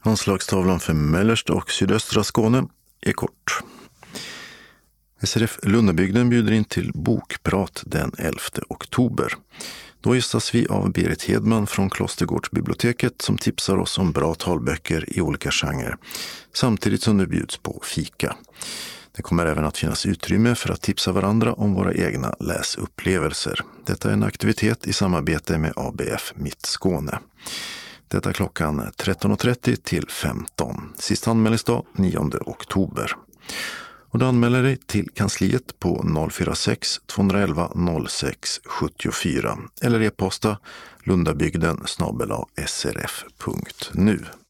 Anslagstavlan för mellersta och sydöstra Skåne är kort. SRF Lundabygden bjuder in till bokprat den 11 oktober. Då gästas vi av Berit Hedman från Klostergårdsbiblioteket som tipsar oss om bra talböcker i olika genrer, samtidigt som det bjuds på fika. Det kommer även att finnas utrymme för att tipsa varandra om våra egna läsupplevelser. Detta är en aktivitet i samarbete med ABF Mitt Skåne. Detta klockan 13.30 till 15. Sista anmälningsdag 9 oktober. Och du anmäler dig till kansliet på 046 211 06 74 eller e-posta lundabygden@srf.nu.